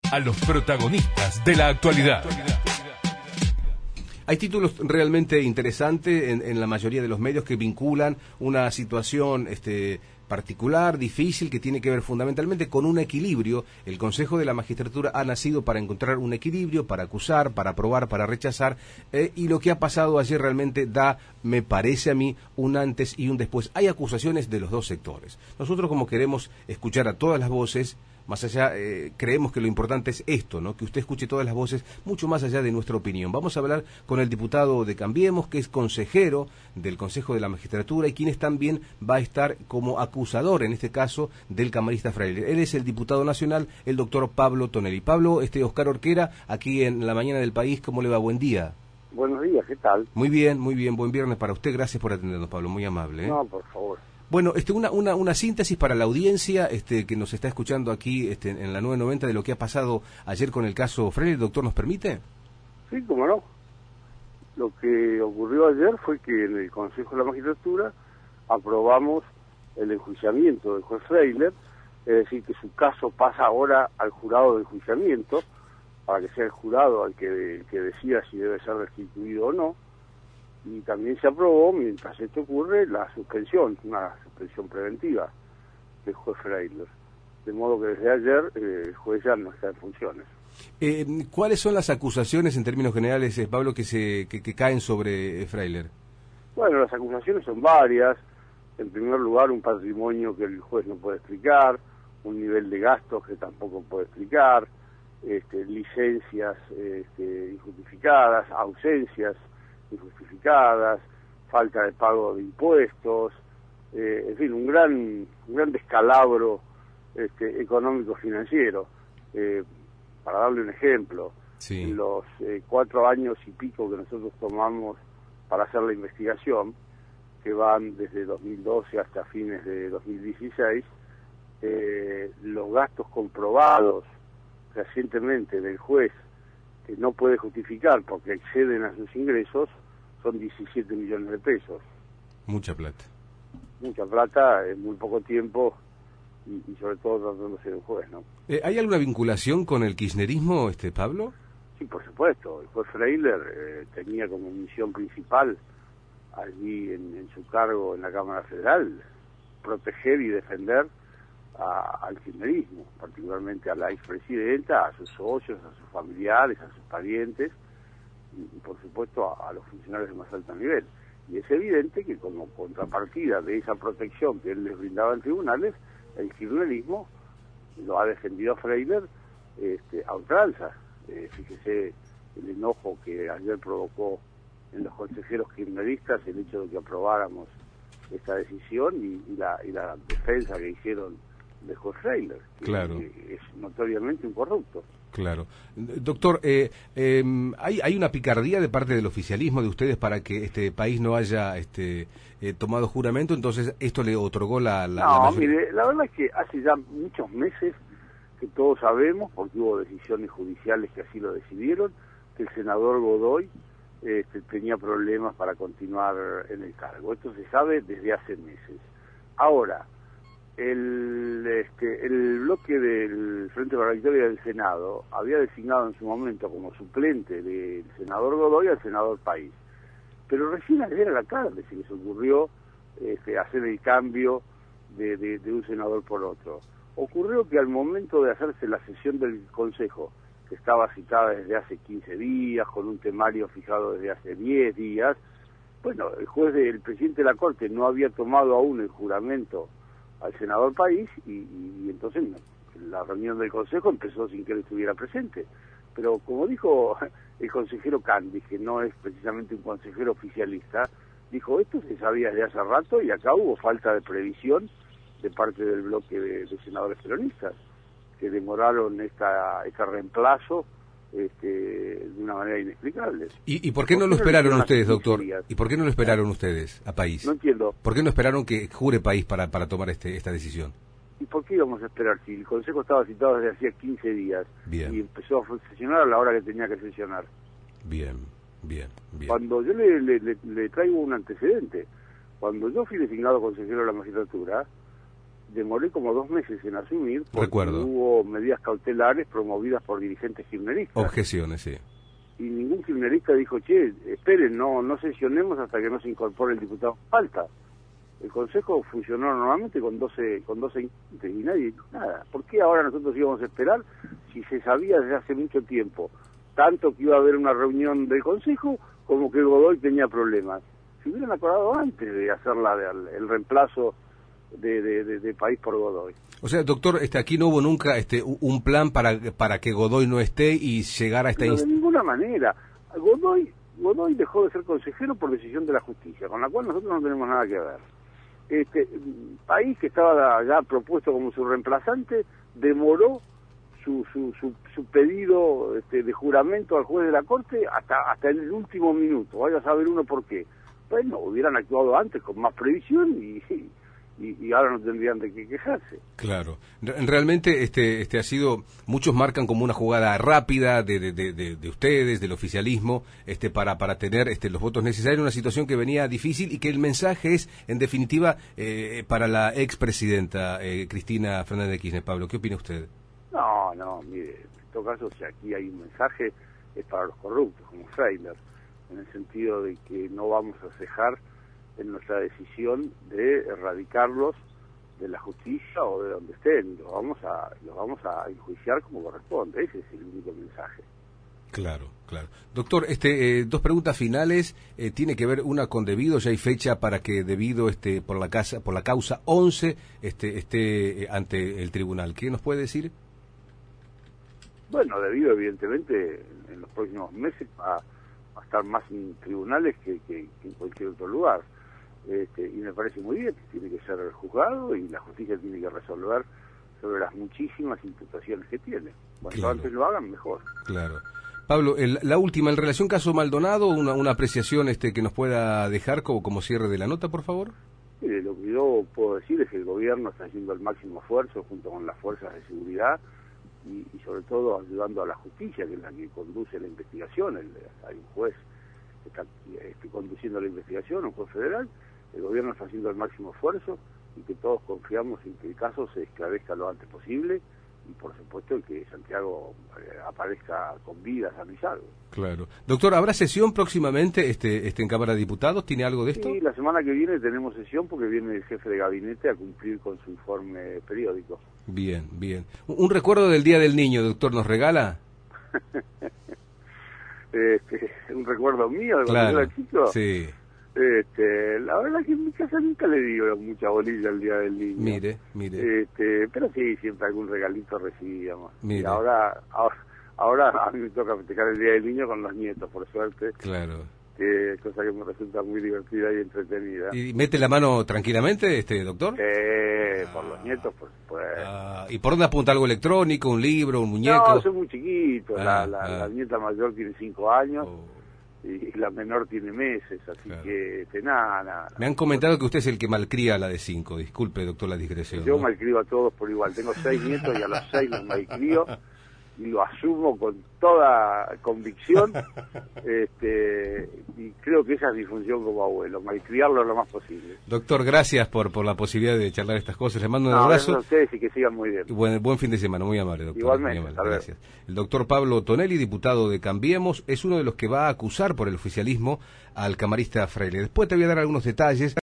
a los protagonistas de la actualidad. Hay títulos realmente interesantes en la mayoría de los medios que vinculan una situación particular, difícil, que tiene que ver fundamentalmente con un equilibrio. El Consejo de la Magistratura ha nacido para encontrar un equilibrio, para acusar, para aprobar, para rechazar, y lo que ha pasado ayer realmente da, me parece a mí, un antes y un después. Hay acusaciones de los dos sectores. Nosotros, como queremos escuchar a todas las voces, más allá, creemos que lo importante es esto, ¿no? Que usted escuche todas las voces, mucho más allá de nuestra opinión. Vamos a hablar con el diputado de Cambiemos, que es consejero del Consejo de la Magistratura y quien también va a estar como acusador, en este caso, del camarista Freiler. Él es el diputado nacional, el doctor Pablo Tonelli. Pablo, Oscar Orquera, aquí en La Mañana del País, ¿cómo le va? Buen día. Buenos días, ¿qué tal? Muy bien, buen viernes para usted. Gracias por atendernos, Pablo, muy amable. No, por favor. Bueno, una síntesis para la audiencia que nos está escuchando aquí en la 990 de lo que ha pasado ayer con el caso Freiler. ¿Doctor, nos permite? Sí, cómo no. Lo que ocurrió ayer fue que en el Consejo de la Magistratura aprobamos el enjuiciamiento del juez Freiler, es decir, que su caso pasa ahora al jurado de enjuiciamiento, para que sea el jurado el que decida si debe ser restituido o no. Y también se aprobó, mientras esto ocurre, la suspensión, una suspensión preventiva del juez Freiler. De modo que desde ayer el juez ya no está en funciones. ¿Cuáles son las acusaciones en términos generales, Pablo, que caen sobre Freiler? Bueno, las acusaciones son varias. En primer lugar, un patrimonio que el juez no puede explicar, un nivel de gastos que tampoco puede explicar, licencias injustificadas, ausencias injustificadas, falta de pago de impuestos, en fin, un gran descalabro económico-financiero. Para darle un ejemplo, sí. En los 4 años y pico que nosotros tomamos para hacer la investigación, que van desde 2012 hasta fines de 2016, los gastos comprobados recientemente del juez, que no puede justificar porque exceden a sus ingresos, son 17 millones de pesos. Mucha plata. Mucha plata en muy poco tiempo y sobre todo tratándose de un juez, ¿no? ¿Hay alguna vinculación con el kirchnerismo, Pablo? Sí, por supuesto. El juez Freiler tenía como misión principal allí en su cargo en la Cámara Federal proteger y defender al kirchnerismo, particularmente a la expresidenta, a sus socios, a sus familiares, a sus parientes y por supuesto a los funcionarios de más alto nivel. Y es evidente que como contrapartida de esa protección que él les brindaba en tribunales, el kirchnerismo lo ha defendido a Freiler a ultranza. Fíjese el enojo que ayer provocó en los consejeros kirchneristas el hecho de que aprobáramos esta decisión y la defensa que hicieron de juez Freiler, que claro. Es notoriamente un corrupto. Claro. Doctor, ¿hay una picardía de parte del oficialismo de ustedes para que este país no haya tomado juramento? Entonces, ¿esto le otorgó la mire, la verdad es que hace ya muchos meses que todos sabemos, porque hubo decisiones judiciales que así lo decidieron, que el senador Godoy tenía problemas para continuar en el cargo. Esto se sabe desde hace meses. Ahora, el bloque del Frente para la Victoria del Senado había designado en su momento como suplente del senador Godoy al senador País. Pero recién ayer a la tarde se les ocurrió hacer el cambio de un senador por otro. Ocurrió que al momento de hacerse la sesión del Consejo, que estaba citada desde hace 15 días, con un temario fijado desde hace 10 días, bueno, el presidente de la Corte no había tomado aún el juramento al senador País y entonces la reunión del Consejo empezó sin que él estuviera presente. Pero como dijo el consejero Candy, que no es precisamente un consejero oficialista, dijo, esto se sabía desde hace rato y acá hubo falta de previsión de parte del bloque de senadores peronistas, que demoraron este reemplazo de una manera inexplicable. ¿Y por qué no lo esperaron ustedes, doctor? ¿Y por qué no lo esperaron ustedes a País? No entiendo. ¿Por qué no esperaron que jure País para tomar esta decisión? ¿Y por qué íbamos a esperar si el Consejo estaba citado desde hacía 15 días? Bien. Y empezó a sesionar a la hora que tenía que sesionar? Bien. Cuando yo le traigo un antecedente, cuando yo fui designado consejero de la magistratura, demoré como 2 meses en asumir, porque Recuerdo. hubo medidas cautelares promovidas por dirigentes kirchneristas. Objeciones, sí. Y ningún kirchnerista dijo, che, esperen, no sesionemos hasta que no se incorpore el diputado. Falta. El Consejo funcionó normalmente con 12 integrantes y nadie dijo nada. ¿Por qué ahora nosotros íbamos a esperar si se sabía desde hace mucho tiempo, tanto que iba a haber una reunión del Consejo como que Godoy tenía problemas? Se hubieran acordado antes de hacer el reemplazo de País por Godoy. O sea, doctor, aquí no hubo nunca un plan para que Godoy no esté y llegar a esta Pero de ninguna manera. Godoy dejó de ser consejero por decisión de la justicia, con la cual nosotros no tenemos nada que ver. País, que estaba ya propuesto como su reemplazante, demoró su pedido de juramento al juez de la Corte hasta el último minuto. Vaya a saber uno por qué. Bueno, hubieran actuado antes con más previsión y ahora no tendrían de qué quejarse. Claro. Realmente ha sido, muchos marcan como una jugada rápida de ustedes, del oficialismo, para tener los votos necesarios en una situación que venía difícil y que el mensaje es, en definitiva, para la expresidenta Cristina Fernández de Kirchner. Pablo, ¿qué opina usted? No, mire, en todo caso, si aquí hay un mensaje, es para los corruptos, como Freiler, en el sentido de que no vamos a cejar en nuestra decisión de erradicarlos de la justicia o de donde estén. Los vamos a enjuiciar como corresponde. Ese es el único mensaje. Claro. Doctor, 2 preguntas finales. Tiene que ver una con Devido. Ya hay fecha para que Devido por la causa 11 esté ante el tribunal. ¿Qué nos puede decir? Bueno, Devido, evidentemente, en los próximos meses va a estar más en tribunales que en cualquier otro lugar. Y me parece muy bien, tiene que ser juzgado y la justicia tiene que resolver sobre las muchísimas imputaciones que tiene. Cuanto antes lo hagan, mejor. Claro. Pablo, la última, en relación caso Maldonado, una apreciación que nos pueda dejar como cierre de la nota, por favor. Mire, lo que yo puedo decir es que el gobierno está haciendo el máximo esfuerzo junto con las fuerzas de seguridad y sobre todo ayudando a la justicia, que es la que conduce la investigación. Hay un juez que está conduciendo la investigación, un juez federal. El gobierno está haciendo el máximo esfuerzo y que todos confiamos en que el caso se esclarezca lo antes posible y por supuesto en que Santiago aparezca con vida, sano y salvo. Claro. Doctor, ¿habrá sesión próximamente en Cámara de Diputados? ¿Tiene algo de esto? Sí, la semana que viene tenemos sesión porque viene el jefe de gabinete a cumplir con su informe periódico. Bien. ¿Un recuerdo del Día del Niño, doctor, nos regala? Un recuerdo mío de cuando yo era chico. Sí. La verdad que en mi casa nunca le digo mucha bolilla al Día del Niño. Mire. Pero sí, siempre algún regalito recibíamos. Mire. Y ahora a mí me toca festejar el Día del Niño con los nietos, por suerte. Claro. Cosa que me resulta muy divertida y entretenida. ¿Y mete la mano tranquilamente, doctor? Por los nietos, por supuesto. ¿Y por dónde apunta? ¿Algo electrónico, un libro, un muñeco? No, son muy chiquitos. La nieta mayor tiene 5 años. Y la menor tiene meses, así que nada. Me han comentado que usted es el que malcría a la de 5, disculpe, doctor, la digresión. Yo malcrio a todos por igual, tengo 6 nietos y a los 6 los malcrio y lo asumo con toda convicción, y creo que esa es mi función como abuelo, malcriarlo lo más posible. Doctor, gracias por la posibilidad de charlar estas cosas, les mando un abrazo. Gracias a ustedes y que sigan muy bien. Buen fin de semana, muy amable, doctor. Igualmente, muy amable, gracias. El doctor Pablo Tonelli, diputado de Cambiemos, es uno de los que va a acusar por el oficialismo al camarista Freire. Después te voy a dar algunos detalles.